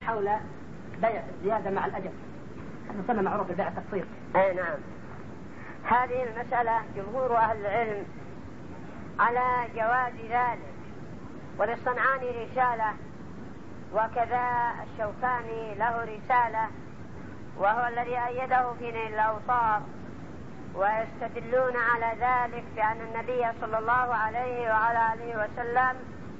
حول بيع الزيادة مع الأجل، نسمى معروف بالبيع التقسيط. أي نعم. هذه المسألة جمهور أهل العلم على جواز ذلك، وللصنعاني رسالة، وكذا الشوكاني له رسالة، وهو الذي أيده في نيل الأوطار، ويستدلون على ذلك بأن النبي صلى الله عليه وعلى آله وسلم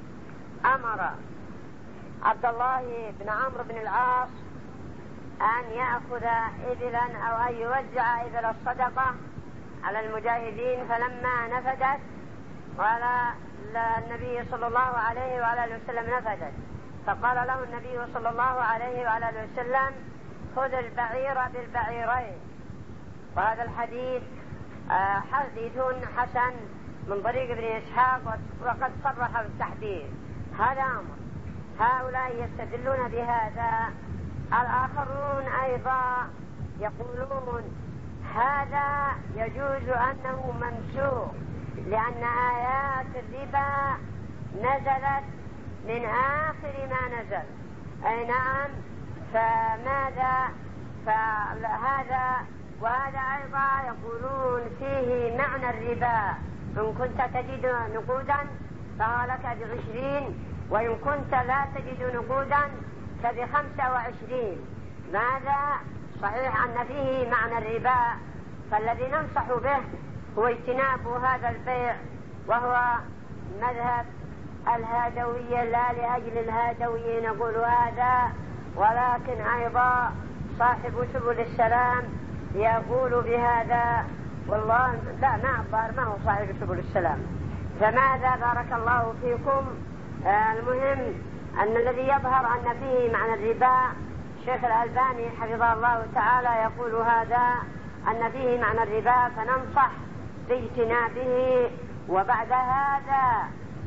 أمر عبد الله بن عمرو بن العاص أن يأخذ إبلا أو أن يوزع إبل الصدقة على المجاهدين، فلما نفدت وعلى النبي صلى الله عليه وعلى آله وسلم نفدت، فقال له النبي صلى الله عليه وعلى آله وسلم: خذ البعير بالبعيرين. وهذا الحديث حديث حسن من طريق ابن إسحاق، وقد صرح بالتحديث. هذا أمر، هؤلاء يستدلون بهذا. الآخرون أيضا يقولون هذا يجوز أنه منسوخ، لأن آيات الربا نزلت من آخر ما نزل. أي نعم. فماذا فهذا وهذا أيضا يقولون فيه معنى الربا: إن كنت تجد نقودا فهو لك ب20، وإن كنت لا تجد نقودا فب25. ماذا؟ صحيح أن فيه معنى الربا، فالذي ننصح به هو اجتناب هذا البيع، وهو مذهب الهادوية. لا لأجل الهادوية نقول هذا، ولكن أيضا صاحب سبل السلام يقول بهذا. والله لا، ما هو صاحب سبل السلام. فماذا؟ بارك الله فيكم. المهم أن الذي يظهر أن فيه معنى الربا، الشيخ الألباني حفظه الله تعالى يقول هذا، أن فيه معنى الربا، فننصح باجتنابه. وبعد هذا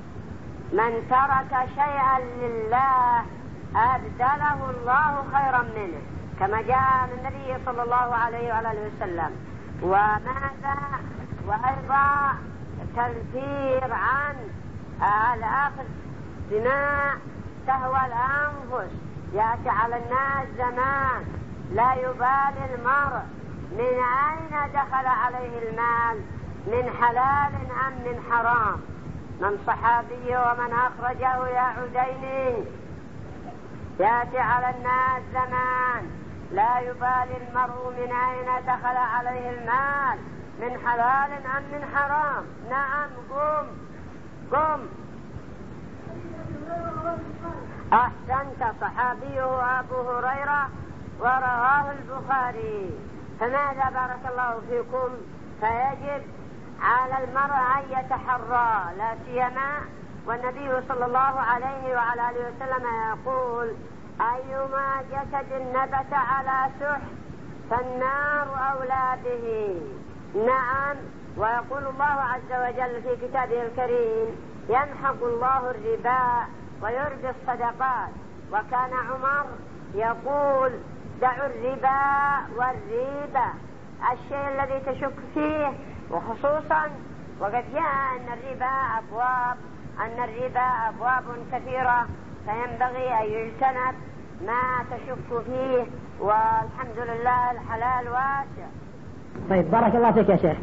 من ترك شيئا لله أبدله الله خيرا منه، كما جاء عن النبي صلى الله عليه وآله وسلم. وماذا؟ وأيضا تنفير عن الأخذ بما تهوى الأنفس. يأتي على الناس زمان لا يبالي المرء من أين دخل عليه المال، من حلال أم من حرام. من صحابي ومن أخرجه يا عديني. يأتي على الناس زمان لا يبالي المرء من أين دخل عليه المال، من حلال أم من حرام. نعم. قم. أحسنت. صحابيه أبو هريرة ورواه البخاري. فماذا بارك الله فيكم؟ فيجب على المرء أن يتحرى، لا سيما والنبي صلى الله عليه وعلى آله وسلم يقول: أيما جسد نبت على سحت فالنار أولى به. نعم. ويقول الله عز وجل في كتابه الكريم: يمحق الله الربا ويربي الصدقات. وكان عمر يقول: دعوا الربا والريبة، الشيء الذي تشك فيه. وخصوصا وقد جاء أن الربا أبواب كثيرة، فينبغي أن يجتنب ما تشك فيه. والحمد لله الحلال واسع. طيب، بارك الله فيك يا شيخ.